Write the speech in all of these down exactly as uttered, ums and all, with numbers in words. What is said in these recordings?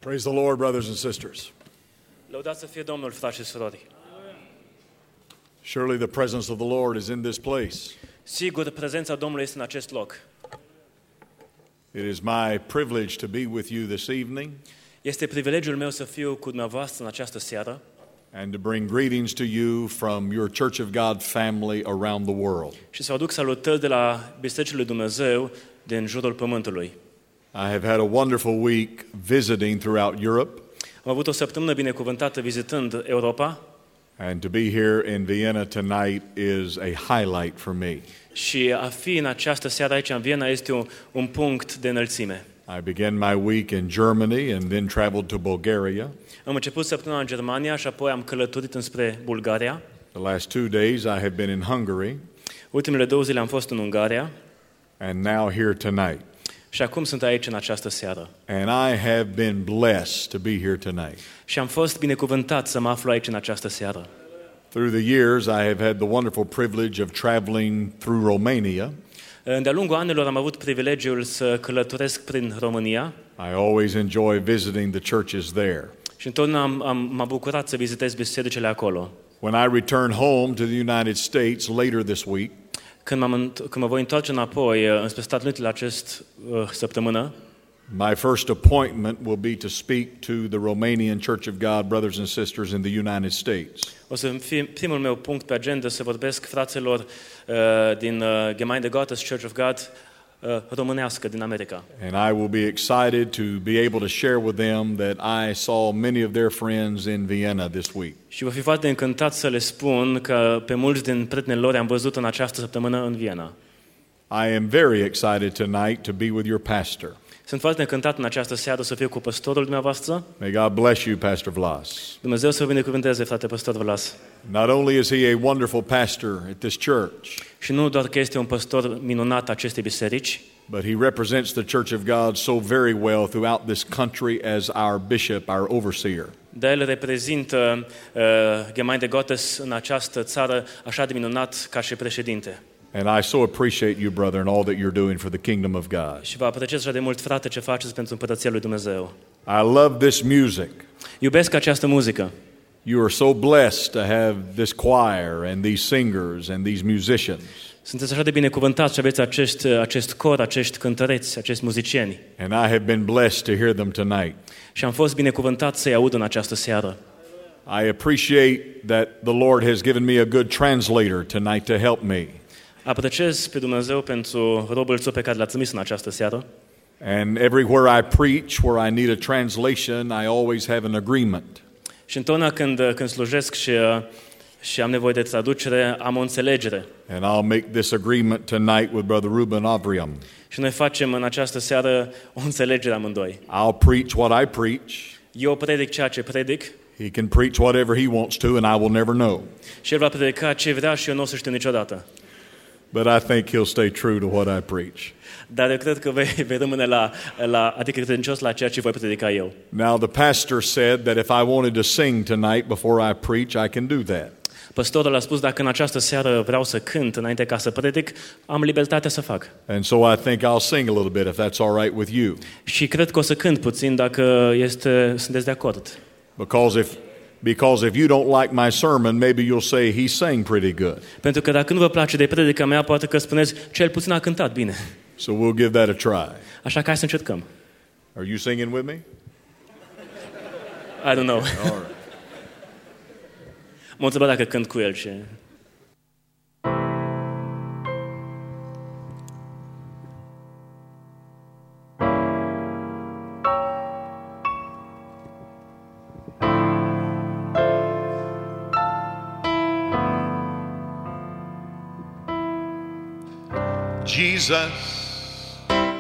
Praise the Lord, brothers and sisters. Lăudați să fie Domnul, frați și surori. Surely the presence of the Lord is in this place. Sigur, prezența Domnului este în acest loc. It is my privilege to be with you this evening Este privilegiul meu să fiu cu dumneavoastră în această seară and to bring greetings to you from your Church of God family around the world. și să vă aduc salutări de la Bisericile lui Dumnezeu din jurul pământului. I have had a wonderful week visiting throughout Europe, Am avut o săptămână binecuvântată vizitând Europa and to be here in Vienna tonight is a highlight for me. și a fi în această seară aici în Viena este un, un punct de înălțime. I began my week in Germany and then traveled to Bulgaria. Am început săptămâna în Germania și apoi am călătorit înspre Bulgaria. The last two days I have been in Hungary, Ultimele două zile am fost în Ungaria and now here tonight. și acum sunt aici în această seară. And I have been blessed to be here tonight. Și am fost binecuvântat să mă aflu aici în această seară. Through the years, I have had the wonderful privilege of traveling through Romania. De-a lungul anilor am avut privilegiul să călătoresc prin România I always enjoy visiting the churches there. și întotdeauna am, am, m-a bucurat să vizitez bisericile acolo. When I return home to the United States later this week, Când, m-am, când mă voi întoarce înapoi înspre Statele Unite la acest uh, săptămână, my first appointment will be to speak to the Romanian Church of God brothers and sisters in the United States. o să fie primul meu punct pe agenda să vorbesc fraților uh, din uh, Gemeinde Gottes Church of God uh, românească din America. And I will be excited to be able to share with them that I saw many of their friends in Vienna this week. Și vă fi foarte încântat să le spun că pe mulți din prietenii lor am văzut în această săptămână în Viena. I am very excited tonight to be with your pastor. Sunt foarte încântat în această seară să fiu cu păstorul dumneavoastră. May God bless you, Pastor Vlas. Dumnezeu să vă binecuvânteze, frate păstor Vlas. Not only is he a wonderful pastor at this church, Și nu doar că este un păstor minunat acestei biserici, but he represents the Church of God so very well throughout this country as our bishop, our overseer. dar el reprezintă uh, Gemeinde Gottes în această țară așa de minunat ca și președinte. And I so appreciate you, brother, and all that you're doing for the kingdom of God. Și vă apreciez așa de mult, frate, ce faceți pentru împărăția lui Dumnezeu. I love this music. Iubesc această muzică. You are so blessed to have this choir and these singers and these musicians. Sunteți așa de binecuvântați și aveți acest, acest cor, acești cântăreți, acești muzicieni. And I have been blessed to hear them tonight. Și am fost binecuvântat să-i aud în această seară. I appreciate that the Lord has given me a good translator tonight to help me. Apreciez pe Dumnezeu pentru robul său pe care l-a trimis în această seară. And everywhere I preach, where I need a translation, I always have an agreement. Și întotdeauna când, când slujesc și, și am nevoie de traducere, am o înțelegere. And I'll make this agreement tonight with Brother Ruben Avriam. Și noi facem în această seară o înțelegere amândoi. I'll preach what I preach. Eu predic ceea ce predic He can preach whatever he wants to, and I will never know. și el va predica ce vrea și eu nu o să știu niciodată. But I think he'll stay true to what I preach. Dar eu cred că vei, vei rămâne la, la, adică credincios la ceea ce voi predica eu. Now, the pastor said that if I wanted to sing tonight before I preach, I can do that. Păstorul a spus, dacă în această seară vreau să cânt înainte ca să predic, am libertatea să fac. And so I think I'll sing a little bit, if that's all right with you. Și cred că o să cânt puțin dacă este, sunteți de acord. Because if Because if you don't like my sermon, maybe you'll say he sang pretty good. Pentru că dacă nu vă place de predica mea, poate că spuneți, cel puțin a cântat bine. So we'll give that a try. Așa că hai să încercăm. Are you singing with me? I don't know. All right. M-a întrebat dacă cânt cu el și... Jesus,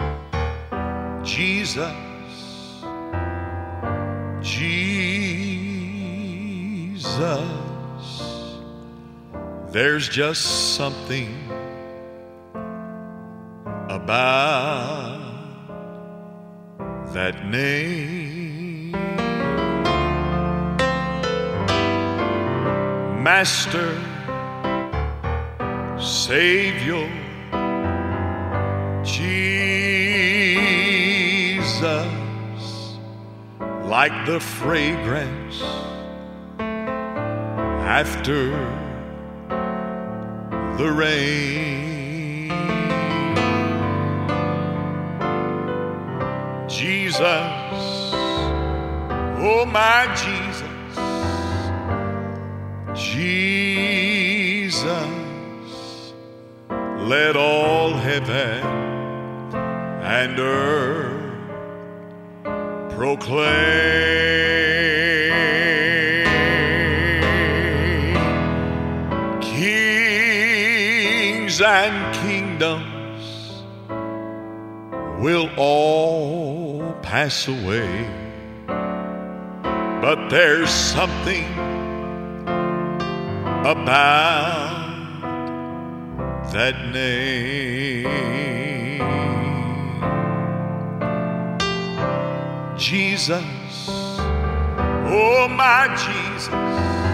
Jesus, Jesus, there's just something about that name. Master, Savior, Jesus, like the fragrance after the rain. Jesus, oh my Jesus, Jesus, let all heaven and earth proclaim. Kings and kingdoms will all pass away, but there's something about that name. Jesus, oh my Jesus,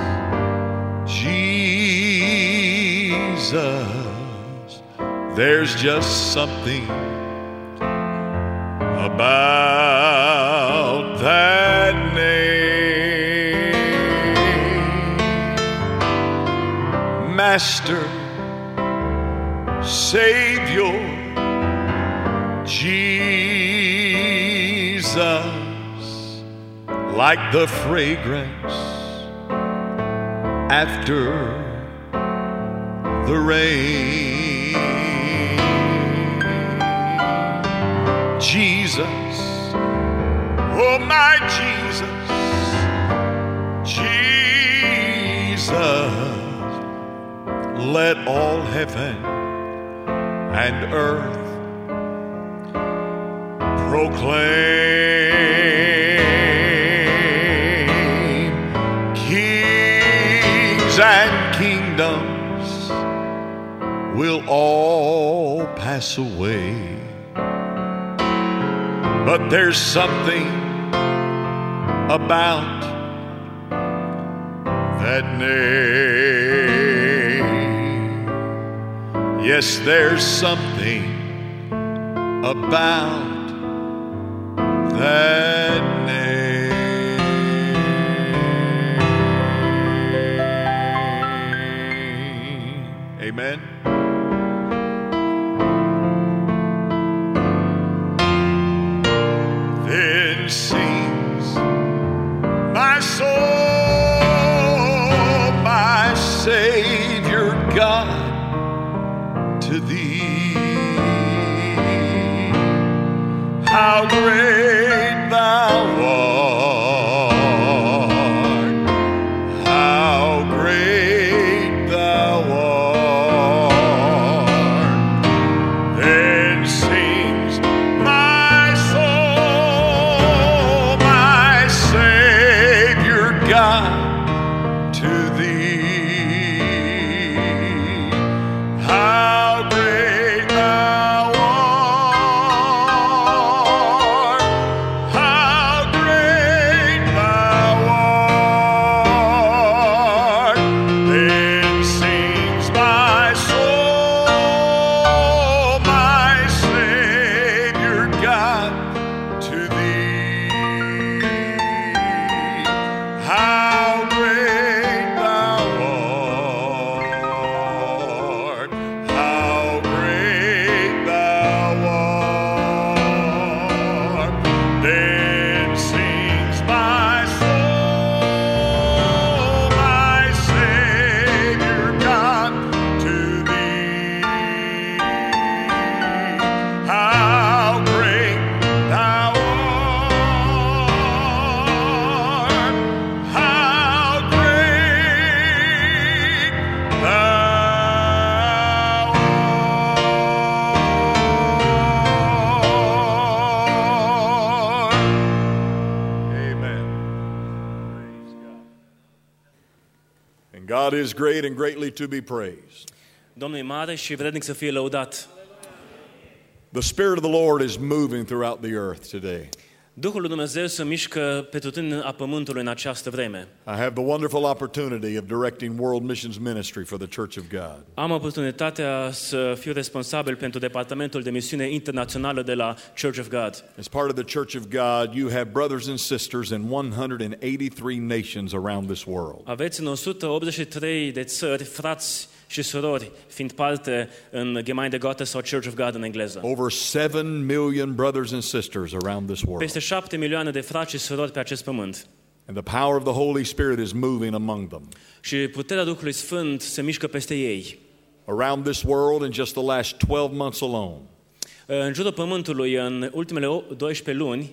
Jesus, there's just something about that name. Master, Savior, Jesus, like the fragrance after the rain. Jesus, oh my Jesus, Jesus, let all heaven and earth proclaim. Kings and kingdoms will all pass away, but there's something about that name. Yes, there's something about that name. Amen. Then sings my soul, my Savior God, to thee. How great thou art, how great thou art. Then sings my soul, my Savior God, to thee. How great thou art, how great thou art. Then sings my soul, my Savior God, to thee. How great thou art, how great thou art. Then sings my soul, my Savior God, to thee. How great thou art, how great thou art. Amen. Praise God. And God is great and greatly to be praised. Domnul e mare și vrednic să fie lăudat. The Spirit of the Lord is moving throughout the earth today. Duhul lui Dumnezeu se mișcă pe tutun a pământului în această vreme. I have the wonderful opportunity of directing World Missions Ministry for the Church of God. Am oportunitatea să fiu responsabil pentru departamentul de misiune internațională de la Church of God. As part of the Church of God, you have brothers and sisters in one hundred eighty-three nations around this world. Aveți în o sută optzeci și trei de țări frați și surori fiind parte în Gemeinde Gottes sau Church of God în engleză. Over seven million brothers and sisters around this world. Peste șapte milioane de frați și surori pe acest pământ. And the power of the Holy Spirit is moving among them. Și puterea Duhului Sfânt se mișcă peste ei. Around this world in just the last twelve months alone. În jurul pământului în ultimele doisprezece luni,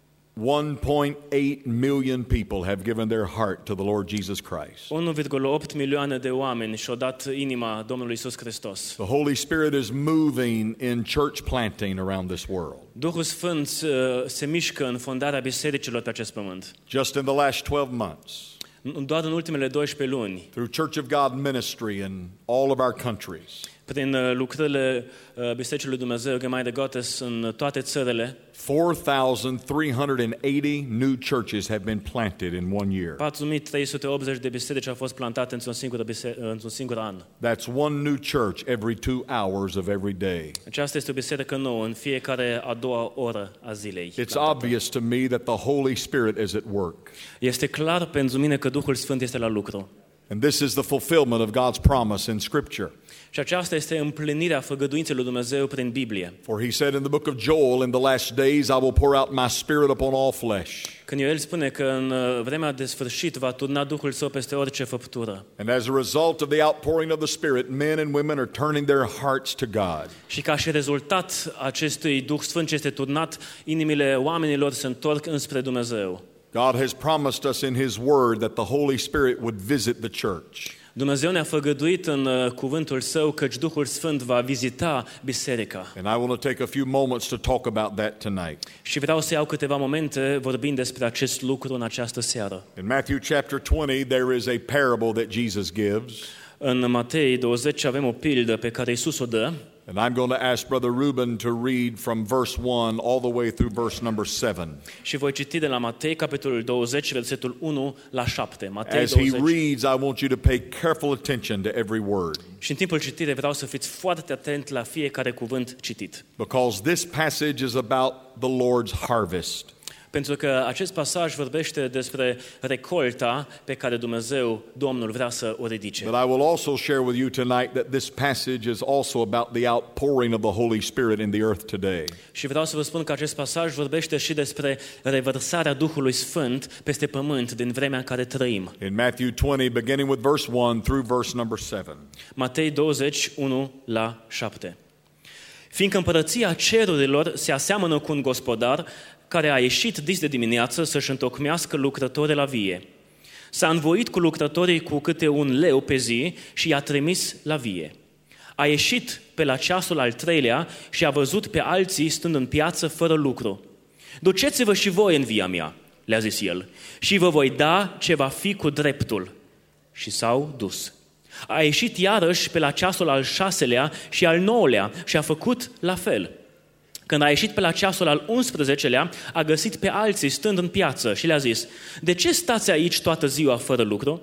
one point eight million people have given their heart to the Lord Jesus Christ. unu virgulă opt milioane de oameni și-au dat inima Domnului Iisus Hristos. The Holy Spirit is moving in church planting around this world. Duhul Sfânt se mișcă în fondarea bisericilor pe acest pământ. Just in the last twelve months. Doar în ultimele doisprezece luni. Through Church of God ministry in all of our countries. Prin lucrările Bisericii lui Dumnezeu, Gemeinde Gottes în toate țările, four thousand three hundred eighty new churches have been planted in one year. patru mii trei sute optzeci de biserici au fost plantate într-un singur, într-un singur an. That's one new church every two hours of every day. Aceasta este o biserică nouă în fiecare a doua oră a zilei. It's plantată. obvious to me that the Holy Spirit is at work. Este clar pentru mine că Duhul Sfânt este la lucru. And this is the fulfillment of God's promise in Scripture. Și aceasta este împlinirea făgăduinței lui Dumnezeu prin Biblie. For he said in the book of Joel, in the last days I will pour out my spirit upon all flesh. Când el spune că în vremea de sfârșit va turna Duhul Său peste orice făptură. And as a result of the outpouring of the Spirit, men and women are turning their hearts to God. Și ca și rezultat acestui Duh Sfânt ce este turnat, inimile oamenilor se întorc înspre Dumnezeu. God has promised us in his word that the Holy Spirit would visit the church. Dumnezeu ne-a făgăduit în uh, cuvântul Său căci Duhul Sfânt va vizita biserica. And I want to take a few moments to talk about that tonight. Și vreau să iau câteva momente vorbind despre acest lucru în această seară. In Matthew chapter twenty, there is a parable that Jesus gives. În Matei douăzeci avem o pildă pe care Iisus o dă. And I'm going to ask Brother Ruben to read from verse one all the way through verse number seven. Și voi citi de la Matei, capitolul douăzeci, versetul unu la șapte. Matei As he douăzeci. reads, I want you to pay careful attention to every word. Și în timpul citirii vreau să fiți foarte atent la fiecare cuvânt citit. Because this passage is about the Lord's harvest. Pentru că acest pasaj vorbește despre recolta pe care Dumnezeu, Domnul, vrea să o ridice. But I will also share with you tonight that this passage is also about the outpouring of the Holy Spirit in the earth today. Și vreau să vă spun că acest pasaj vorbește și despre revărsarea Duhului Sfânt peste pământ din vremea în care trăim. In Matthew twenty, beginning with verse one through verse number seven. Matei douăzeci, unu la șapte. Fiindcă împărăția cerurilor se aseamănă cu un gospodar care a ieșit dis de dimineață să-și întocmească lucrători la vie. S-a învoit cu lucrătorii cu câte un leu pe zi și i-a trimis la vie. A ieșit pe la ceasul al treilea și a văzut pe alții stând în piață fără lucru. Duceți-vă și voi în via mea, le-a zis el, și vă voi da ce va fi cu dreptul. Și s-au dus. A ieșit iarăși pe la ceasul al șaselea și al nouălea și a făcut la fel. Când a ieșit pe la ceasul al unsprezecelea, a găsit pe alții stând în piață și le-a zis: de ce stați aici toată ziua fără lucru?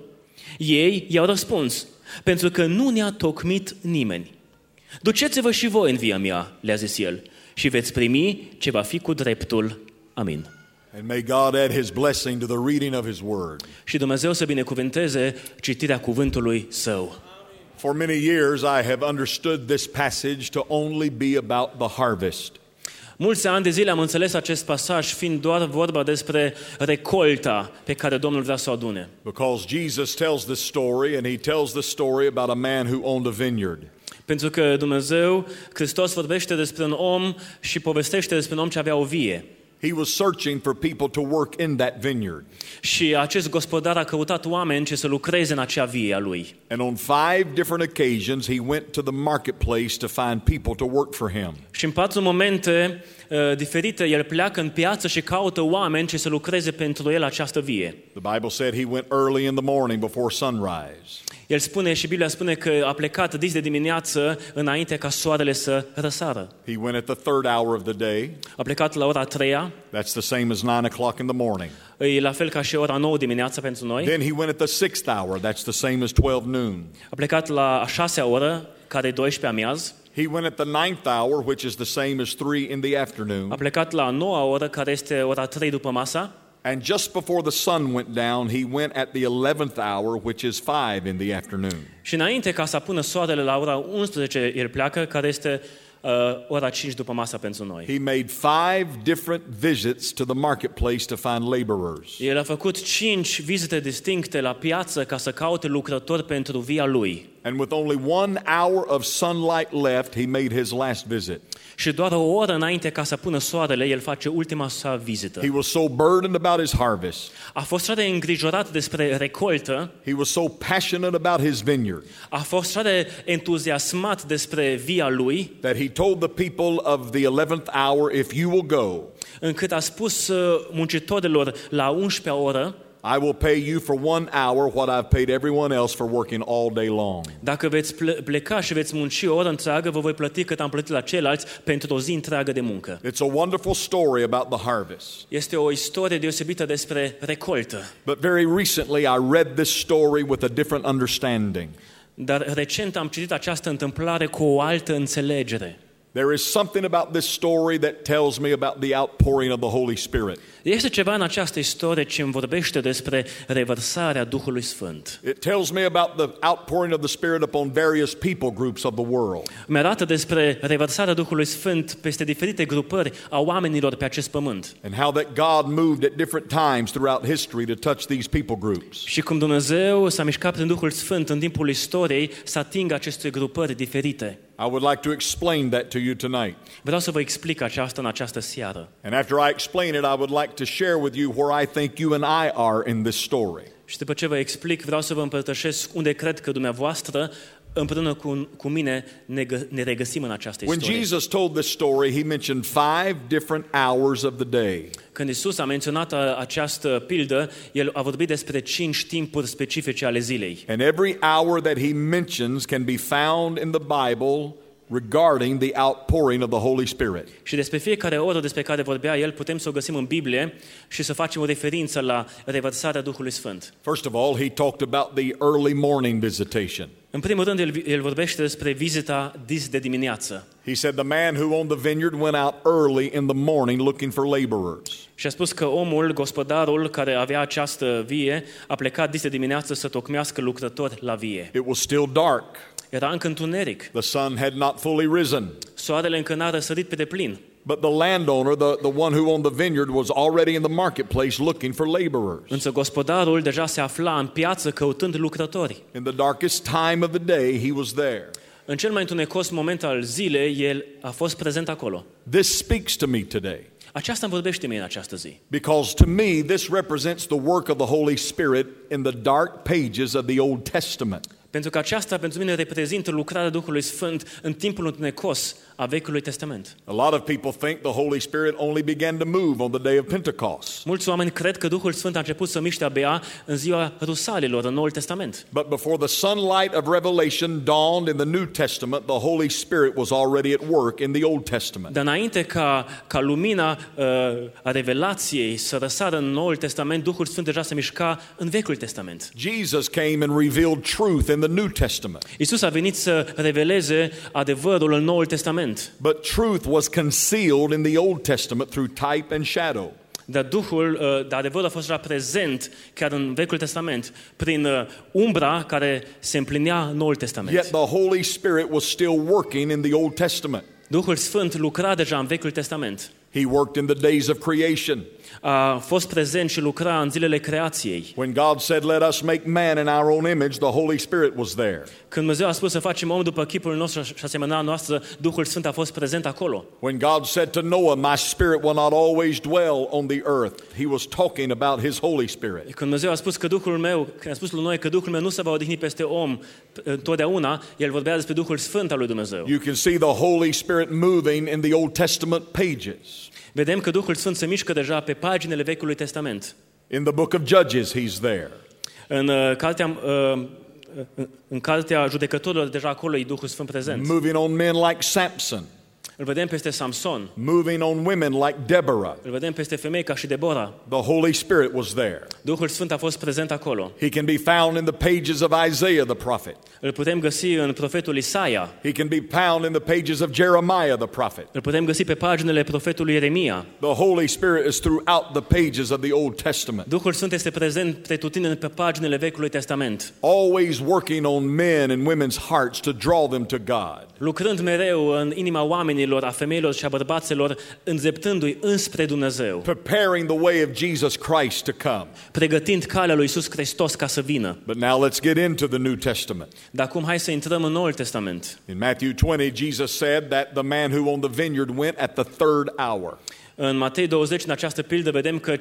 Ei i-au răspuns: pentru că nu ne-a tocmit nimeni. Duceți-vă și voi în via mea, le-a zis el, și veți primi ce va fi cu dreptul. Amin. And may God add his blessing to the reading of his word. Și Dumnezeu să binecuvânteze citirea cuvântului Său. For many years I have understood this passage to only be about the harvest. Mulți ani de zile am înțeles acest pasaj fiind doar vorba despre recolta pe care Domnul vrea să o adune. Because Jesus tells this story, and he tells the story about a man who owned a vineyard. Pentru că Dumnezeu, Hristos vorbește despre un om și povestește despre un om ce avea o vie. He was searching for people to work in that vineyard. Și acest gospodar a căutat oameni ce să lucreze în acea vie a lui. And on five different occasions he went to the marketplace to find people to work for him. Și în patru momente uh, diferite el pleacă în piață și caută oameni ce să lucreze pentru el această vie. The Bible said he went early in the morning before sunrise. El spune și Biblia spune că a plecat dis de dimineață înainte ca soarele să răsară. He went at the third hour of the day. A plecat la ora a treia. That's the same as nine o'clock in the morning. E la fel ca și ora nouă dimineața pentru noi. Then he went at the sixth hour. That's the same as twelve noon. A plecat la a șasea oră, care e douăsprezece amiaz. He went at the ninth hour, which is the same as three in the afternoon. A plecat la a noua oră, care este ora trei după masa. And just before the sun went down, he went at the eleventh hour, which is five in the afternoon. Și înainte ca să pună soarele la ora unsprezece, el pleacă, care este uh, ora cinci după masa pentru noi. He made five different visits to the marketplace to find laborers. El a făcut cinci vizite distincte la piață ca să caute lucrători pentru via lui. And with only one hour of sunlight left, he made his last visit. Și doar o oră înainte ca să pună soarele, el face ultima sa vizită. He was so burdened about his harvest. A fost așa de îngrijorat despre recoltă. He was so passionate about his vineyard. A fost așa de entuziasmat despre via lui. That he told the people of the eleventh hour, if you will go, încât a spus muncitorilor la a unsprezecea oră, I will pay you for one hour what I've paid everyone else for working all day long. Dacă veți pleca și veți munci o oră întreagă, vă voi plăti cât am plătit la ceilalți pentru o zi întreagă de muncă. It's a wonderful story about the harvest. Este o istorie deosebită despre recoltă. But very recently I read this story with a different understanding. Dar recent am citit această întâmplare cu o altă înțelegere. There is something about this story that tells me about the outpouring of the Holy Spirit. Este ceva în această istorie ce îmi vorbește despre revărsarea Duhului Sfânt. It tells me about the outpouring of the Spirit upon various people groups of the world. Mi arată despre revărsarea Duhului Sfânt peste diferite grupări a oamenilor pe acest pământ. And how that God moved at different times throughout history to touch these people groups. Și cum Dumnezeu s-a mișcat prin Duhul Sfânt în timpul istoriei să atingă aceste grupări diferite. I would like to explain that to you tonight. Vreau să vă explic aceasta în această seară. And after I explain it, I would like to share with you where I think you and I are in this story. Și după ce vă explic, vreau să vă împărtășesc unde cred că dumneavoastră împreună cu, cu mine ne, ne regăsim în această When istorie. Jesus told this story, he mentioned five different hours of the day. Când Isus a menționat această pildă, el a vorbit despre cinci timpuri specifice ale zilei. And every hour that he mentions can be found in the Bible regarding the outpouring of the Holy Spirit. Și despre fiecare oră despre care vorbea el, putem să o găsim în Biblie și să facem o referință la revărsarea Duhului Sfânt. First of all, he talked about the early morning visitation. În primul rând, el, el vorbește despre vizita dis de dimineață. He said the man who owned the vineyard went out early in the morning looking for laborers. Și a spus că omul, gospodarul care avea această vie, a plecat dis de dimineață să tocmească lucrători la vie. It was still dark. Era încă întuneric. The sun had not fully risen. Soarele încă n-a răsărit pe deplin. But the landowner, the, the one who owned the vineyard, was already in the marketplace looking for laborers. Însă gospodarul deja se afla în piață căutând lucrători. In the darkest time of the day, he was there. În cel mai întunecos moment al zilei, el a fost prezent acolo. This speaks to me today. Aceasta îmi vorbește mie în această zi. Because to me, this represents the work of the Holy Spirit in the dark pages of the Old Testament. Pentru că aceasta pentru mine reprezintă lucrarea Duhului Sfânt în timpul întunecos a Vechiului Testament. A lot of people think the Holy Spirit only began to move on the day of Pentecost. Mulți oameni cred că Duhul Sfânt a început să miște abia în ziua Rusalilor în Noul Testament. But before the sunlight of revelation dawned in the New Testament, the Holy Spirit was already at work in the Old Testament. Dar înainte ca, ca lumina uh, a revelației să răsară în Noul Testament, Duhul Sfânt deja se mișca în Vechiul Testament. Jesus came and revealed truth in the New Testament. Isus a venit să reveleze adevărul în Noul Testament. But truth was concealed in the Old Testament through type and shadow. Dar Duhul, dar adevărul a fost deja prezent chiar în Vechiul Testament prin umbra care se împlinea în Noul Testament. Yet the Holy Spirit was still working in the Old Testament. Duhul Sfânt lucra deja în Vechiul Testament. He worked in the days of creation. A fost prezent și lucra în zilele creației. When God said, "Let us make man in our own image," the Holy Spirit was there. Când Dumnezeu a spus să facem om după chipul nostru și asemănarea noastră, Duhul Sfânt a fost prezent acolo. When God said to Noah, "My spirit will not always dwell on the earth," he was talking about his Holy Spirit. Când Dumnezeu a spus că Duhul meu, când a spus lui Noe că Duhul meu nu se va odihni peste om întotdeauna, el vorbea despre Duhul Sfânt al lui Dumnezeu. You can see the Holy Spirit moving in the Old Testament pages. Vedem că Duhul Sfânt se mișcă deja pe paginile Vechiului Testament. In the book of Judges, he's there. În uh, cartea uh, în cartea judecătorilor deja acolo e Duhul Sfânt prezent. Moving on men like Samson. Îl vedem peste Samson. Moving on women like Deborah. Îl vedem peste femei ca și Debora. The Holy Spirit was there. Duhul Sfânt a fost prezent acolo. He can be found in the pages of Isaiah the prophet. Îl putem găsi în profetul Isaia. He can be found in the pages of Jeremiah the prophet. Îl putem găsi pe paginile profetului Ieremia. The Holy Spirit is throughout the pages of the Old Testament. Duhul Sfânt este prezent pretutindeni pe paginile Vechiului Testament. Always working on men and women's hearts to draw them to God. Lucrând mereu în inima oamenilor, a femeilor și a bărbaților, îndreptându-i înspre Dumnezeu. Preparing the way of Jesus Christ to come. Pregătind calea lui Iisus Hristos ca să vină. But now let's get into the New Testament. Dar acum hai să intrăm în Noul Testament. In Matthew twenty, Jesus said that the man who owned the vineyard went at the third hour. În Matei douăzeci, în această pildă, vedem că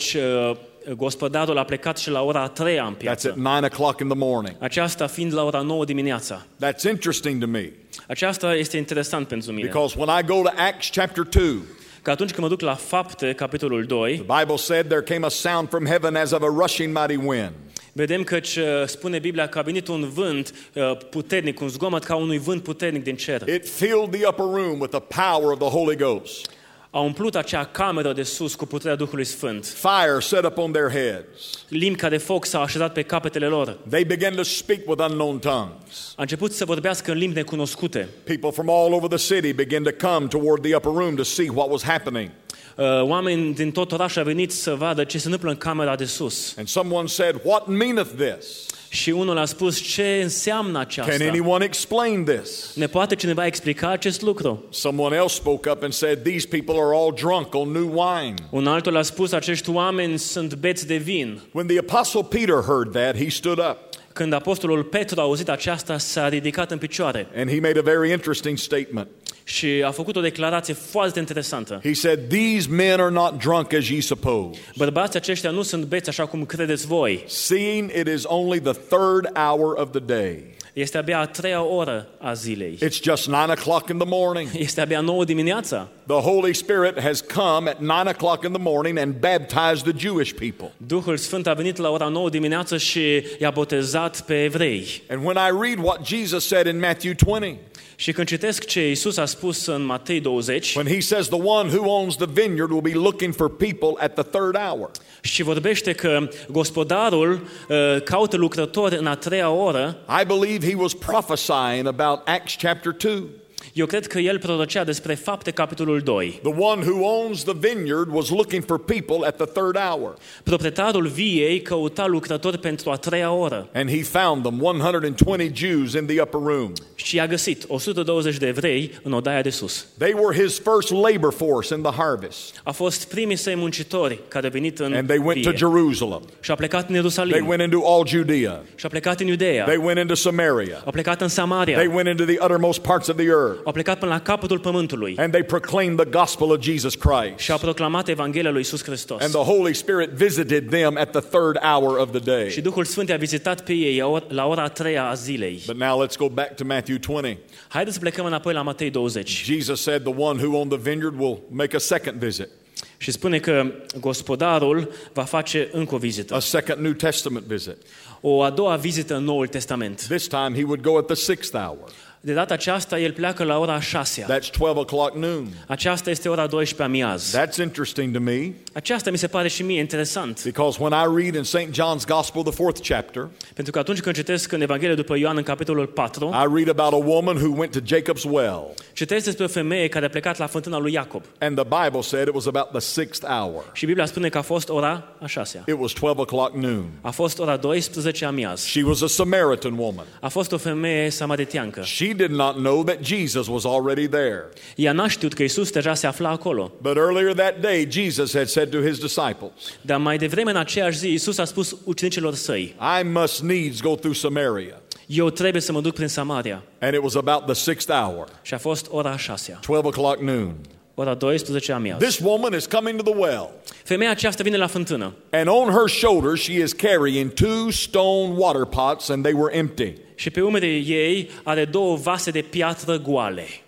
gospodarul a plecat și la ora a treia în That's piață. at nine o'clock in the morning. Aceasta fiind la ora nouă dimineața. That's interesting to me Aceasta este interesant pentru mine. because when I go to Acts chapter two, Că atunci când mă duc la Fapte, capitolul doi, the Bible said there came a sound from heaven as of a rushing mighty wind. vedem că spune Biblia că a venit un vânt puternic, un zgomot ca unui vânt puternic din cer. It filled the upper room with the power of the Holy Ghost. A umplut acea cameră de sus cu puterea Duhului Sfânt. Fire set upon their heads. Limbi ca de foc s-au așezat pe capetele lor. They began to speak with unknown tongues. A început să vorbească în limbi necunoscute. People from all over the city began to come toward the upper room to see what was happening. Oameni din tot orașul au venit să vadă ce se întâmplă în camera de sus. And someone said, "What meaneth this?" Și unul a spus, ce înseamnă aceasta? Can anyone explain this? Ne poate cineva explica acest lucru? Someone else spoke up and said, "These people are all drunk on new wine." Un altul a spus, acești oameni sunt beți de vin. When the apostle Peter heard that, he stood up Când apostolul Petru a auzit aceasta, s-a ridicat în picioare and he made a very interesting statement. și a făcut o declarație foarte interesantă. He said, "These men are not drunk as ye suppose, Bărbații aceștia nu sunt beți așa cum credeți voi. seeing it is only the third hour of the day. Este abia a treia oră a zilei. It's just nine o'clock in the morning. Este abia nouă dimineața. The Holy Spirit has come at nine o'clock in the morning and baptized the Jewish people." Duhul Sfânt a venit la ora nouă dimineață și i-a botezat pe evrei. And when I read what Jesus said in Matthew twenty, Și când citesc ce Iisus a spus în Matei douăzeci, when he says the one who owns the vineyard will be looking for people at the third hour, și vorbește că gospodarul uh, caută lucrători în a treia oră, I believe he was prophesying about Acts chapter two. eu cred că el prorocea despre Fapte, capitolul doi. The one who owns the vineyard was looking for people at the third hour. Proprietarul viei căuta lucrători pentru a treia oră And he found them, one hundred twenty Jews in the upper room. și i-a găsit o sută douăzeci de evrei în odaia de sus. They were his first labor force in the harvest. A fost primii săi muncitori care au venit în And they went to vie Jerusalem. și a plecat în They Ierusalim went into all Judea. și a plecat în Iudeea, They went into Samaria. a plecat în They Samaria, went into the uttermost parts of the earth. a plecat până la capătul pământului And they proclaimed the gospel of Jesus Christ. și a proclamat Evanghelia lui Iisus Hristos. And the Holy Spirit visited them at the third hour of the day. Și Duhul Sfânt i-a vizitat pe ei la ora a treia a zilei. But now let's go back to Matthew twenty. Haideți să plecăm înapoi la Matei douăzeci. Jesus said the one who owned the vineyard will make a second visit, Și spune că gospodarul va face încă o vizită. a second New Testament visit. O a doua vizită în Noul Testament. This time he would go at the sixth hour. De data aceasta, el pleacă la ora a șasea. That's twelve o'clock noon. Aceasta este ora douăsprezece amiaz. That's interesting to me Aceasta mi se pare și mie interesant. because when I read in Saint John's Gospel, the fourth chapter, Pentru că atunci când citesc în Evanghelia după Ioan, în capitolul patru, I read about a woman who went to Jacob's well. citesc despre o femeie care a plecat la fântâna lui Iacob. And the Bible said it was about the sixth hour. Și Biblia spune că a fost ora a șasea. It was twelve o'clock noon. A fost ora douăsprezece amiaz. She was a Samaritan woman. A fost o femeie samariteancă. She did not know that Jesus was already there. Ea n-a știut că Iisus deja se afla acolo. But earlier that day, Jesus had said to his disciples, Dar mai devreme în aceeași zi, Iisus a spus ucenicilor săi, I must needs go through Samaria. eu trebuie să mă duc prin Samaria. And it was about the sixth hour, Și a fost ora a șasea, twelve o'clock noon. ora douăsprezece amiaz. This woman is coming to the well, Femeia aceasta vine la fântână and on her shoulders she is carrying two stone water pots, and they were empty. și pe umerii ei are două vase de piatră goale.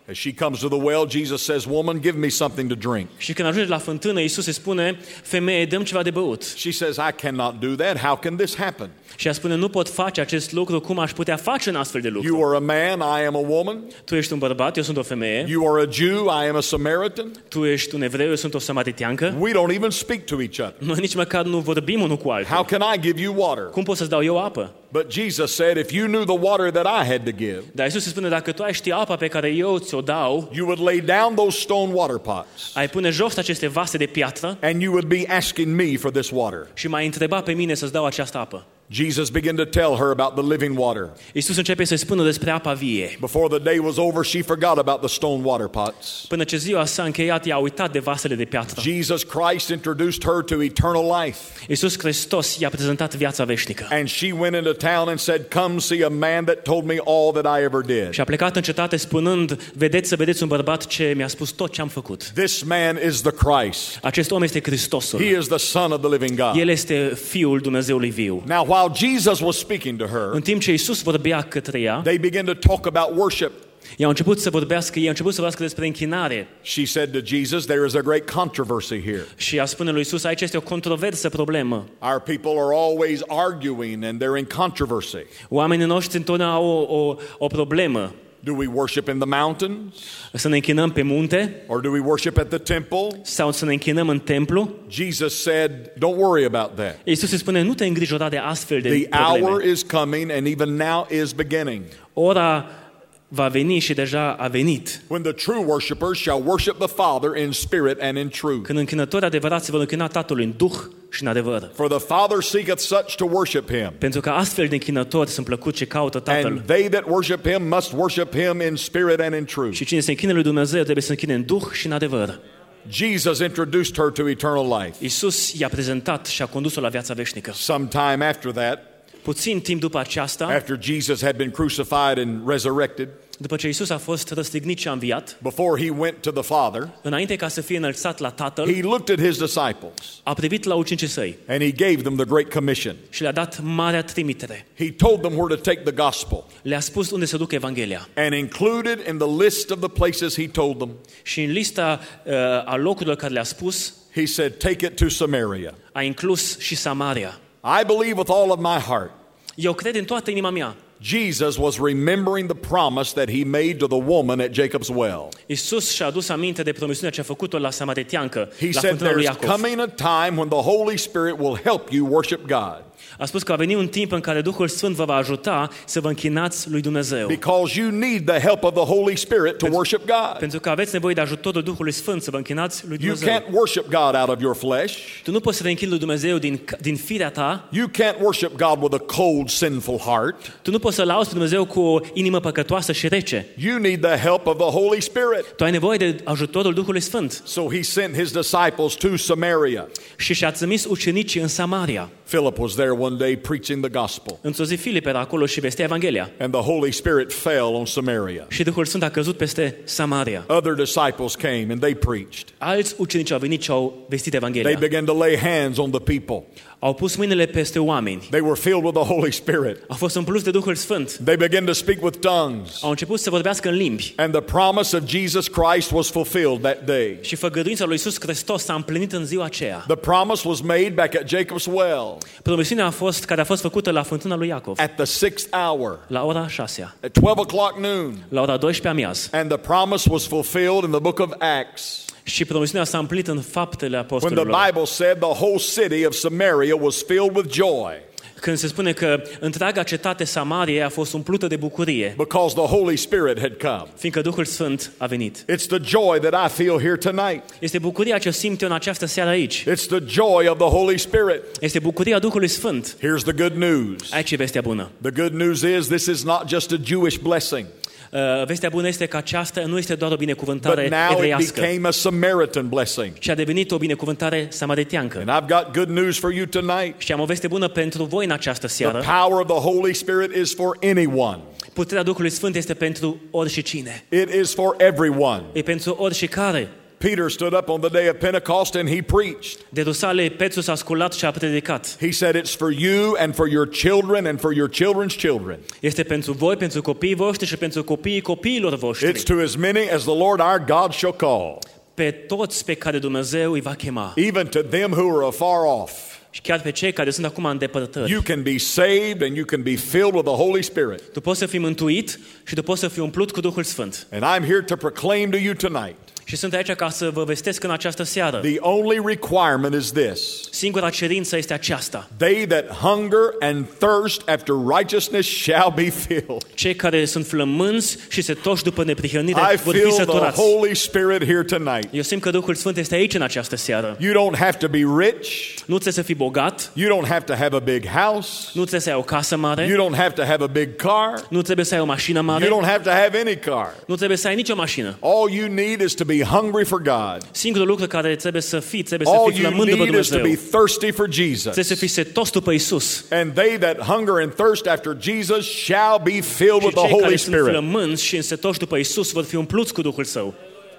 As she comes to the well, Jesus says, "Woman, give me something to drink." Și când ajunge la fântână, Iisus îi spune, femeie, dă-mi ceva de băut. She says, "I cannot do that. How can this happen? Și ea spune, nu pot face acest lucru, cum aș putea face un astfel de lucru? You are a man, I am a woman. Tu ești un bărbat, eu sunt o femeie. You are a Jew, I am a Samaritan. Tu ești un evreu, eu sunt o samariteancă. We don't even speak to each other. Noi nici măcar nu vorbim unul cu altul. How can I give you water?" Cum pot să-ți dau eu apă? But Jesus said, "If you knew the water that I had to give, Dar Iisus îi spune, dacă tu ai ști apa pe care eu ți-o dau, you would lay down those stone water pots, ai pune jos aceste vase de piatră and you would be asking me for this water." și m-ai întrebat pe mine să-ți dau această apă. Jesus began to tell her about the living water. Iisus începe să-i spună despre apa vie. Before the day was over, she forgot about the stone water pots. Până ce ziua s-a încheiat, i-a uitat de vasele de piatră. Jesus Christ introduced her to eternal life. Iisus Hristos i-a prezentat viața veșnică. And she went into town and said, "Come see a man that told me all that I ever did." Și a plecat în cetate spunând, vedeți să vedeți un bărbat ce mi-a spus tot ce am făcut. This man is the Christ. Acest om este Hristosul. He is the Son of the living God. El este Fiul Dumnezeului viu. Now, while Jesus was speaking to her, În timp ce Iisus vorbea către ea, they began to talk about worship. i-a început să vorbească, i-a început să vorbească despre închinare. She said to Jesus, "There is a great controversy here. Și ea spune lui Iisus, aici este o controversă problemă. Our people are always arguing and they're in controversy. Oamenii noștri întotdeauna au o, o, o problemă. Do we worship in the mountains? Să ne închinăm pe munte Or do we worship at the temple?" sau să ne închinăm în templu? Jesus said, "Don't worry about that. Iisus îi spune, nu te îngrijora de astfel de The probleme. hour is coming and even now is beginning, Ora va veni și deja a venit, when the true worshipers shall worship the Father in spirit and in truth. când închinătorii adevărați se vor închina Tatălui în duh și în adevăr. For the Father seeketh such to worship him. Pentru că astfel de închinători sunt plăcuți și caută Tatăl. And they that worship him must worship him in spirit and in truth." Și cine se închină lui Dumnezeu trebuie să se închine în duh și în adevăr. Jesus introduced her to eternal life. Iisus i-a prezentat și a condus-o la viața veșnică. Sometime after that, Puțin timp după aceasta, after Jesus had been crucified and resurrected, după ce Iisus a fost răstignit și a înviat, before he went to the Father, înainte ca să fie înălțat la Tatăl, he looked at his disciples a privit la ucenicii săi and he gave them the great commission. și le-a dat marea trimitere. He told them where to take the gospel, Le-a spus unde să ducă Evanghelia. and included in the list of the places he told them, Și în lista uh, a locurilor care le-a spus, he said, "Take it to Samaria." a inclus și Samaria. I believe with all of my heart, Eu cred în toată inima mea. Jesus was remembering the promise that he made to the woman at Jacob's well. Iisus și-a adus aminte de promisiunea ce a făcut-o la samariteancă, He la said, fântâna lui "There's Iacov. coming a time when the Holy Spirit will help you worship God, A spus că va veni un timp în care Duhul Sfânt vă va ajuta să vă închinați lui Dumnezeu. because you need the help of the Holy Spirit to worship God. Pentru că aveți nevoie de ajutorul Duhului Sfânt să vă închinați lui You Dumnezeu. can't worship God out of your flesh. Tu nu poți să te închini lui Dumnezeu din, din firea ta. You can't worship God with a cold, sinful heart. Tu nu poți să lauzi pe Dumnezeu cu o inimă păcătoasă și rece. You need the help of the Holy Spirit. Tu ai nevoie de ajutorul Duhului Sfânt. So he sent his disciples to Samaria. Și și-a trimis ucenicii în Samaria. Philip was there one day preaching the gospel, Într-o zi Filip era acolo și vestea Evanghelia. and the Holy Spirit fell on Samaria. Și Duhul Sfânt a căzut peste Samaria. Other disciples came and they preached. Alți ucenici au venit și au vestit They Evanghelia. began to lay hands on the people. Au pus mâinile peste oameni. They were filled with the Holy Spirit. Au fost umpluți de Duhul Sfânt. They began to speak with tongues. Au început să vorbească în limbi. And the promise of Jesus Christ was fulfilled that day. Și făgăduința lui Iisus Hristos s-a împlinit în ziua aceea. The promise was made back at Jacob's well Promisiunea a fost, care a fost făcută la fântâna lui Iacov, at the sixth hour, la ora șasea, at twelve o'clock noon. la ora douăsprezece amiaz. And the promise was fulfilled in the book of Acts, Și promisiunea s-a împlinit în Faptele when the Apostolilor. Bible said the whole city of Samaria was filled with joy Când se spune că întreaga cetate Samaria a fost umplută de bucurie, because the Holy Spirit had come. fiindcă Duhul Sfânt a venit. It's the joy that I feel here tonight. Este bucuria ce simt eu în această seară aici. It's the joy of the Holy Spirit. Este bucuria Duhului Sfânt. Here's the good news. Aici e vestea bună. The good news is this is not just a Jewish blessing, Uh, vestea bună este că aceasta nu este doar o but binecuvântare now it evreiască, became a Samaritan blessing. ci a devenit o binecuvântare samariteancă. And I've got good news for you tonight. Și am o veste bună pentru voi în această The seară. power of the Holy Spirit is for anyone. Puterea Duhului Sfânt este pentru oricine. It is for everyone. E pentru oricare. Peter stood up on the day of Pentecost and he preached. De Rusale, Petru s-a sculat și a predicat. He said it's for you and for your children and for your children's children. Este pentru voi, pentru copiii voștri și pentru copiii copiilor voștri. It's to as many as the Lord our God shall call. Pe toți pe care Dumnezeu îi va chema. Even to them who are afar off. Și chiar pe cei care sunt acum în depărtări. You can be saved and you can be filled with the Holy Spirit. Tu poți să fii mântuit și tu poți să fii umplut cu Duhul Sfânt. And I'm here to proclaim to you tonight. Și sunt aici ca să vă vestesc în această seară. The only requirement is this. Singura cerință este aceasta. They that hunger and thirst after righteousness shall be filled. Cei care sunt flămânzi și se torc după neprihănire I vor fi feel the săturați. Holy Spirit here tonight. Eu simt că Duhul Sfânt este aici în această seară. You don't have to be rich. Nu trebuie să fii bogat, You don't have to have a big house. nu trebuie să ai o casă mare, You don't have to have a big car. nu trebuie să ai o mașină mare, You don't have to have any car. nu trebuie să ai nicio mașină. All you need is to be hungry for God. Singurul lucru care trebuie să fii, trebuie să All fii you flămând după need is to Dumnezeu. be thirsty for Jesus. Trebuie să fii setos după Isus. And they that hunger and thirst after Jesus shall be filled Și with the cei care Holy sunt Spirit. flămânzi și însetoși după Isus vor fi umpluți cu Duhul Său.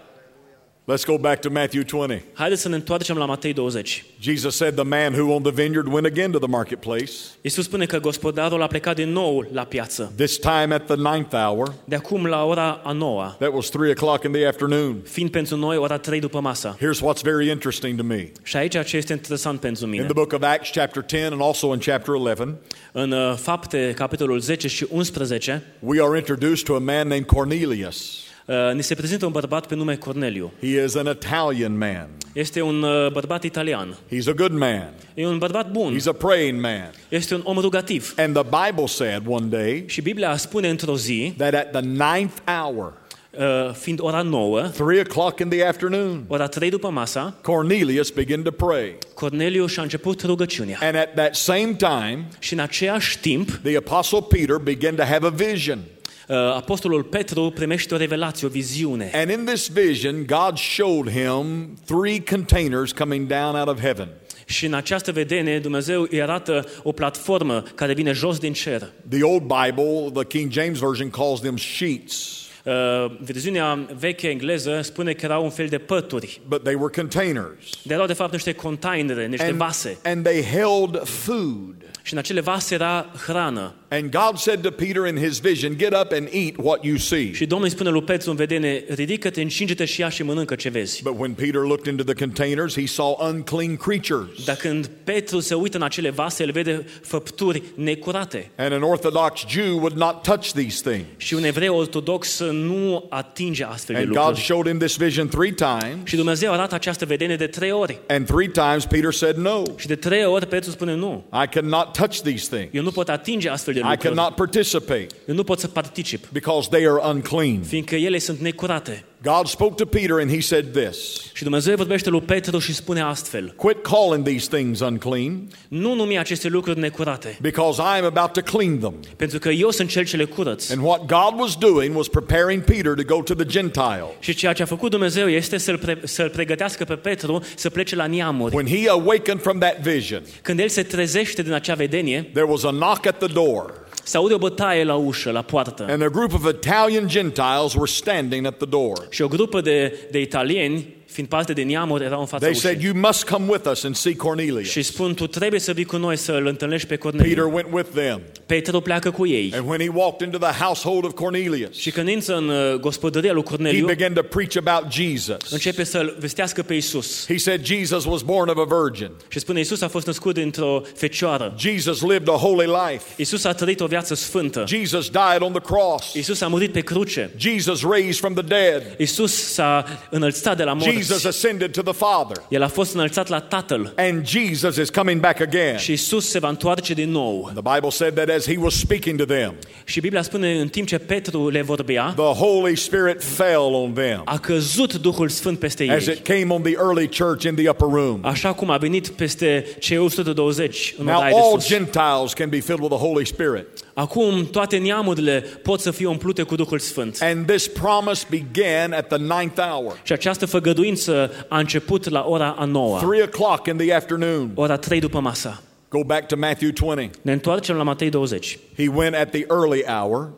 Let's go back to Matthew twenty. Haideți să ne întoarcem la Matei douăzeci. Jesus said the man who owned the vineyard went again to the marketplace, Isus spune că gospodarul a plecat din nou la piață. this time at the ninth hour. De acum la ora a noua, That was three o'clock in the afternoon. fiind pentru noi ora trei după masa. Here's what's very interesting to me. Și aici ce este interesant pentru In mine. the book of Acts chapter ten and also in chapter eleven, În uh, Fapte, capitolul zece și unsprezece, we are introduced to a man named Cornelius. uh, ni se prezintă un bărbat pe nume Corneliu. He is an Italian man. Este un uh, bărbat italian. He's a good man. E un bărbat bun. He's a praying man. Este un om rugativ. And the Bible said one day Și Biblia spune într-o zi, that at the ninth hour, uh, fiind ora nouă, three o'clock in the afternoon, ora trei după masa, Cornelius began to pray. Corneliu și-a început rugăciunea. And at that same time, Și în același timp, the apostle Peter began to have a vision. uh, apostolul Petru primește o revelație, o viziune. And in this vision, God showed him three containers coming down out of heaven. Și în această vedere, Dumnezeu îi arată o platformă care vine jos din cer. The old Bible, the King James Version, calls them sheets, Uh, versiunea veche engleză spune că erau un fel de pături. but they were containers. De erau de fapt niște containere, niște And, vase. and they held food. Și în acele vase era hrană. And God said to Peter in his vision, get up and eat what you see. Și Domnul îi spune lui Petru în vedere, ridică-te, încinge-te și ia și mănâncă ce vezi. But when Peter looked into the containers, he saw unclean creatures. Dar când Petru se uită în acele vase, el vede făpturi necurate. And an Orthodox Jew would not touch these things. Și un evreu ortodox nu atinge astfel de And God lucruri. showed him this vision three times. Și Dumnezeu arată această vedere de trei ori. And three times Peter said no. Și de trei ori Petru spune nu. I cannot touch these things. Eu nu pot atinge astfel de I lucruri. cannot participate Eu nu pot să particip, because they are unclean. fiindcă ele sunt necurate. God spoke to Peter and he said this, Și Dumnezeu vorbește lui Petru și spune astfel: quit calling these things unclean nu numi aceste lucruri necurate, because I am about to clean them. pentru că eu sunt cel ce le curăț. And what God was doing was preparing Peter to go to the Gentiles. Și ceea ce a făcut Dumnezeu este să-l, pre- să-l pregătească pe Petru să plece la neamuri. When he awakened from that vision, Când el se trezește din acea vedenie, there was a knock at the door. se aude o bătaie la ușă, la poartă. And a group of Italian Gentiles were standing at the door. Și o grupă de, de italieni, fiind parte de neamuri, erau în fața They ușii. said, you must come with us and see Cornelius. Și spun, tu trebuie să vii cu noi să-l întâlnești pe Peter Corneliu. went with them. Petru pleacă cu ei. And when he walked into the household of Cornelius, Și când intră în uh, gospodăria lui he Corneliu, began to preach about Jesus. începe să-l vestească pe Isus. He said Jesus was born of a virgin. Și spune, Isus a fost născut dintr-o fecioară. Jesus lived a holy life. Isus a trăit o viață sfântă. Jesus died on the cross. Isus a murit pe cruce. Jesus raised from the dead. Isus s-a înălțat de la Jesus morți. ascended to the Father. El a fost înălțat la Tatăl. And Jesus is coming back again. Și Isus se va întoarce din nou. The Bible said that as he was speaking to them, Și Biblia spune, în timp ce Petru le vorbea, the Holy Spirit fell on them a căzut Duhul Sfânt peste as ei. it came on the early church in the upper room. Așa cum a venit peste cei o sută douăzeci în Now odaia all de sus. Gentiles can be filled with the Holy Spirit. Acum toate neamurile pot să fie umplute cu Duhul Sfânt. And this promise began at the ninth hour. Și această făgăduință a început la ora a noua, Three o'clock in the afternoon. ora trei după masa. Go back to Matthew twenty. Ne întoarcem la Matei douăzeci. He went at the early hour.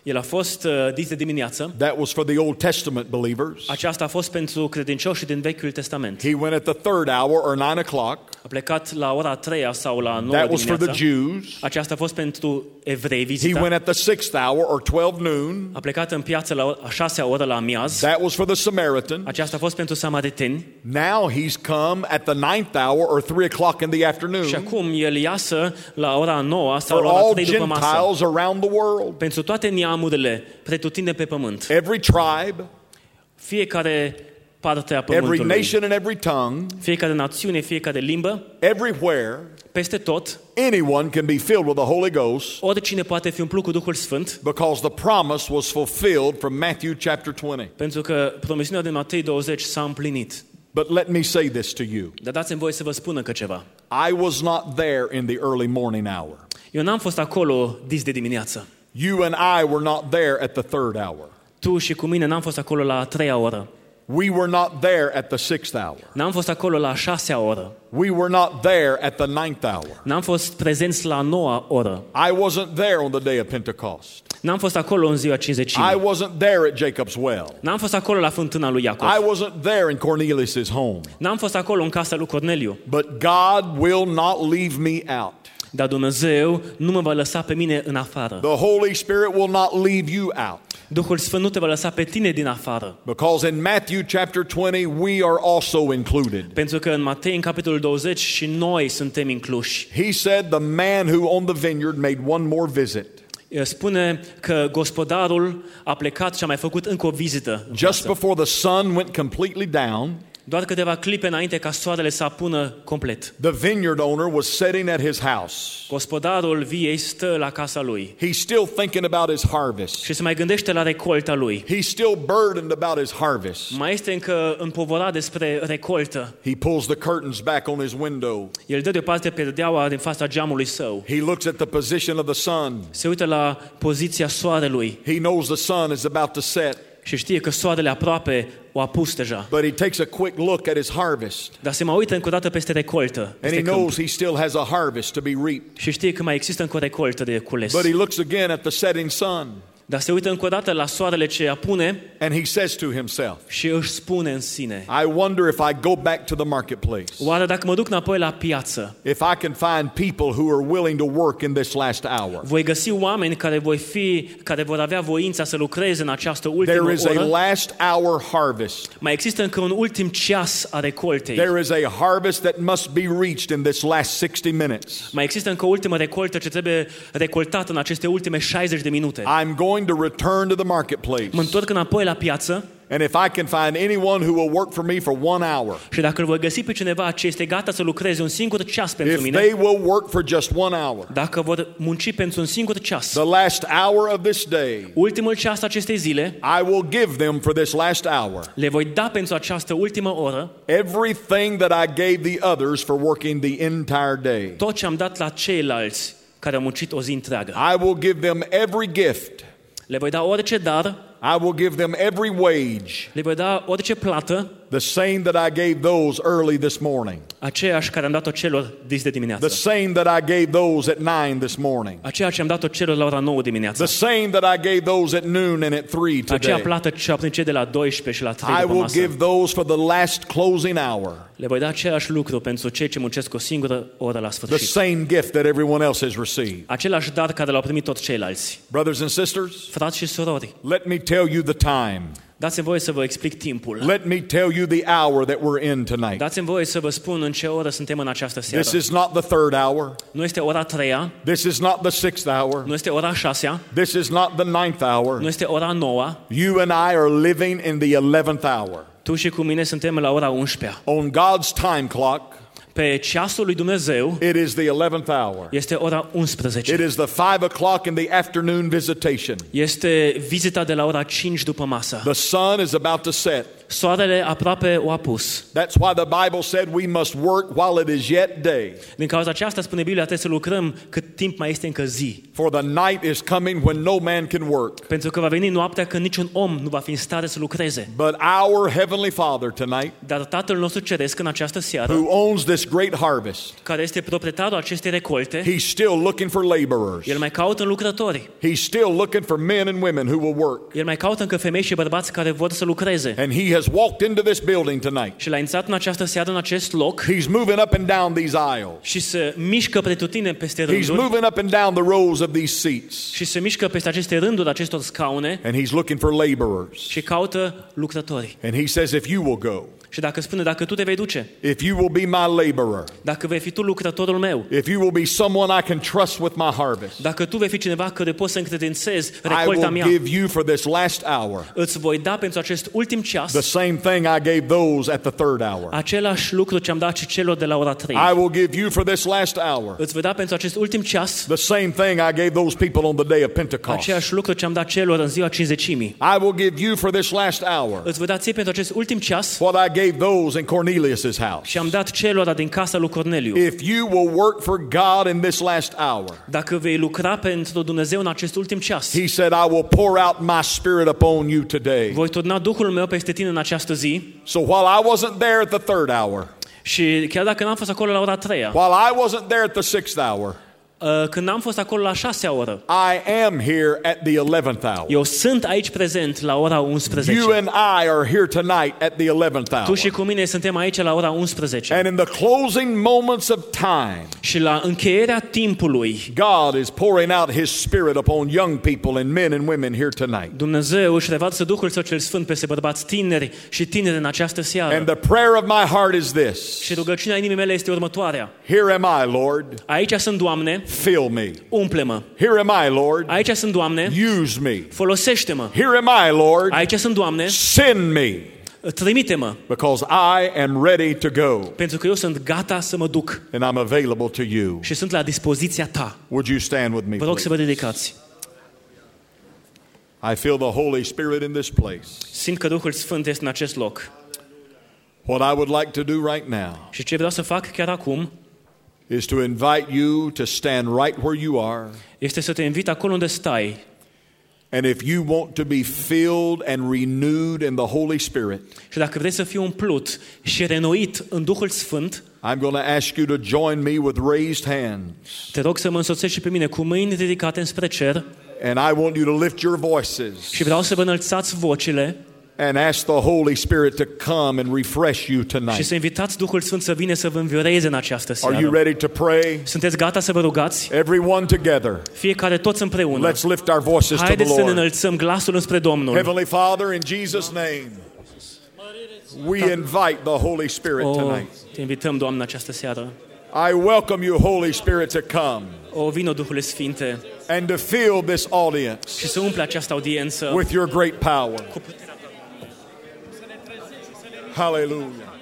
El a fost uh, dis de dimineață. That was for the Old Testament believers. Aceasta a fost pentru credincioșii din Vechiul Testament. He went at the third hour or nine o'clock. A plecat la ora a treia sau la nouă That was for the dimineața. Jews. Aceasta a fost pentru evrei He vizita. went at the sixth hour or twelve noon. A plecat în piață la a șasea oră la amiaz. That was for the Samaritan. Aceasta a fost pentru samariteni. Now he's come at the ninth hour or three o'clock in the afternoon Și acum el iasă la ora nouă sau for la ora all trei după masă. Gentiles around the world. Pentru toate neamurile pretutinde pe pământ. Every tribe, Fiecare parte a every pământului. nation and every tongue, Fiecare națiune, fiecare limbă, everywhere, peste tot, anyone can be filled with the Holy Ghost oricine poate fi umplut cu Duhul Sfânt, because the promise was fulfilled from Matthew chapter twenty. pentru că promisiunea din Matei douăzeci s-a împlinit. But let me say this to you. Dar dați-mi voie să vă spun încă ceva. I was not there in the early morning hour. Eu n-am fost acolo dis de dimineață. You and I were not there at the third hour. Tu și cu mine n-am fost acolo la a treia oră. We were not there at the sixth hour. N-am fost acolo la a șasea oră. We were not there at the ninth hour. N-am fost prezenți la a noua oră. I wasn't there on the day of Pentecost. N-am fost acolo în ziua I Cincizecimii. wasn't there at Jacob's well. N-am fost acolo la fântâna lui Iacov. I wasn't there in Cornelius' home. N-am fost acolo în casa lui Corneliu. But God will not leave me out. Dar Dumnezeu nu mă va lăsa pe mine în afară. The Holy Spirit will not leave you out. Duhul Sfânt nu te va lăsa pe tine din afară. Because in Matthew chapter twenty, we are also included. Pentru că în Matei, în capitolul douăzeci, și noi suntem incluși. He said the man who owned the vineyard made one more visit. Spune că gospodarul a plecat și a mai făcut încă o vizită în Just piață. before the sun went completely down, Doar câteva clipe înainte ca soarele să apună complet. the vineyard owner was sitting at his house. Gospodarul viei stă la casa lui He's still thinking about his harvest. și se mai gândește la recolta lui. He's still burdened about his harvest. Mai este încă împovorat despre recoltă. He pulls the curtains back on his window. El dă deoparte perdeaua din fața geamului său. He looks at the position of the sun. Se uită la poziția soarelui He knows the sun is about to set, și știe că soarele aproape o apus deja. but he takes a quick look at his harvest. Dar se mai uită încă o dată peste recoltă, And peste he câmp. knows he still has a harvest to be reaped. Și știe că mai există încă o recoltă de cules. But he looks again at the setting sun Dar se uită încă o dată la soarele ce apune and he says to himself, și își spune în sine: I wonder if I go back to the marketplace, oare dacă mă duc înapoi la piață, if I can find people who are willing to work in this last hour. voi găsi oameni care voi fi, care vor avea voința să lucreze în această ultimă There is a oră? last hour harvest. Mai există încă un ultim ceas a recoltei. There is a harvest that must be reached in this last sixty minutes. Mai există încă o ultimă recoltă ce trebuie recoltată în aceste ultime șaizeci de minute. I'm going to return to the marketplace. Mă întorc înapoi la piață And if I can find anyone who will work for me for one hour, și dacă îl voi găsi pe cineva ce este gata să lucreze un singur ceas pentru if mine, they will work for just one hour, dacă vor munci pentru un singur ceas, the last hour of this day, ultimul ceas acestei zile, I will give them for this last hour le voi da pentru această ultimă oră everything that I gave the others for working the entire day. tot ce am dat la ceilalți care au muncit o zi întreagă. I will give them every gift. Le voi da orice dar, I will give them every wage, le voi da orice plată, the same that I gave those early this morning, aceeași care am dat-o celor dis de the dimineață, same that I gave those at nine this morning, aceea ce am dat-o celor la ora nouă the dimineața, same that I gave those at noon and at three aceea today. plată ce au primit cei de la doisprezece și la trei I după will masă. give those for the last closing hour, Le voi da același lucru pentru cei ce muncesc o singură oră la the sfârșit. same gift that everyone else has received. Același dar care l-au primit toți ceilalți. Brothers and sisters, Frați și surori, let me tell you the time. dați-mi voie să vă explic timpul. Let me tell you the hour that we're in tonight. Dați-mi voie să vă spun în ce oră suntem în această seară. This is not the third hour. Nu este ora treia, This is not the sixth hour. nu este ora șasea, This is not the ninth hour. nu este ora noua. You and I are living in the eleventh hour. Tu și cu mine suntem la ora unsprezecea. On God's time clock, Pe ceasul lui Dumnezeu it is the eleventh hour. este ora It unsprezece. is the five o'clock in the afternoon visitation. Este vizita de la ora cinci după masă. The sun is about to set. Soarele aproape o apus. That's why the Bible said we must work while it is yet day. Din cauza aceasta spune Biblia, trebuie să lucrăm cât timp mai este încă zi. For the night is coming when no man can work. Pentru că va veni noaptea când niciun om nu va fi în stare să lucreze. But our Heavenly Father tonight, Dar Tatăl nostru Ceresc în această seară, who owns this great harvest, care este proprietarul acestei recolte, He's still looking for laborers. El mai caută lucrători. He's still looking for men and women who will work. El mai caută încă femei și bărbați care vor să lucreze. And He has walked into this building tonight. Și l-a intrat în această seară în acest loc. He's moving up and down these aisles. Și se mișcă pretutindeni peste He's rânduri. moving up and down the rows of these seats. Și se mișcă peste aceste rânduri acestor scaune. And He's looking for laborers. Și caută lucrători. And He says, if you will go, Și dacă spune, dacă tu te vei duce, if you will be my laborer, dacă vei fi tu lucrătorul meu, if you will be someone I can trust with my harvest, dacă tu vei fi cineva care poți să încredințezi I recolta will mea, give you for this last hour îți voi da pentru acest ultim the ceas same thing I gave those at the third hour. același lucru ce am dat și celor de la ora trei. I will give you for this last hour Îți voi da pentru acest ultim ceas the same thing I gave those people on the day of Pentecost. aceeași lucru ce am dat celor în ziua cincizecimii. I will give you for this last hour Îți voi da ție pentru acest ultim ceas what I gave those in Cornelius' house. și am dat celor din casa lui Corneliu. If you will work for God in this last hour, Dacă vei lucra pentru Dumnezeu în acest ultim ceas, He said, I will pour out my spirit upon you today. voi turna Duhul meu peste tine în această zi. So while I wasn't there at the third hour, Și chiar dacă n-am fost acolo la ora a treia, while I wasn't there at the sixth hour, când n-am fost acolo la șasea oră, I am here at the eleventh hour. eu sunt aici prezent la ora unsprezece. You and I are here tonight at the eleventh hour. Tu și cu mine suntem aici la ora unsprezece. And in the closing moments of time, Și la încheierea timpului, God is pouring out His Spirit upon young people and men and women here tonight. Dumnezeu își revarsă Duhul Său cel Sfânt peste bărbați tineri și tineri în această seară. And the prayer of my heart is this. Și rugăciunea inimii mele este următoarea. Here am I, Lord. Aici sunt, Doamne, Fill me. umple-mă. Here am I, Lord. Aici sunt, Doamne, Use me. folosește-mă. Here am I, Lord. Aici sunt, Doamne, Send me. trimite-mă, Because I am ready to go. pentru că eu sunt gata să mă duc And I'm available to you. și sunt la dispoziția Ta. Would you stand with me, Vă rog să vă please? ridicați. I feel the Holy Spirit in this place. Simt că Duhul Sfânt este în acest loc. What I would like to do right now Și ce vreau să fac chiar acum is to invite you to stand right where you are. este să te invit acolo unde stai. And if you want to be filled and renewed in the Holy Spirit, Și dacă vrei să fii umplut și renoit în Duhul Sfânt, I'm going to ask you to join me with raised hands. te rog să mă însoțești și pe mine cu mâini ridicate înspre cer And I want you to lift your voices și vreau să vă înălțați vocile and ask the Holy Spirit to come and refresh you și tonight. să invitați Duhul Sfânt să vină să vă învioreze în această Are you seară. ready to pray? Sunteți gata să vă rugați? Everyone together. Fiecare toți împreună. Let's lift our voices to the Haideți să ne Lord. înălțăm glasul înspre Domnul. Heavenly Father, in Jesus' name, we invite the Holy Spirit O, tonight. te invităm, Doamne, în această seară. I welcome you, Holy Spirit, to come O, vină, Duhule Sfinte, and to fill this audience și să umple această audiență with your great power. cu puterea Ta. Hallelujah.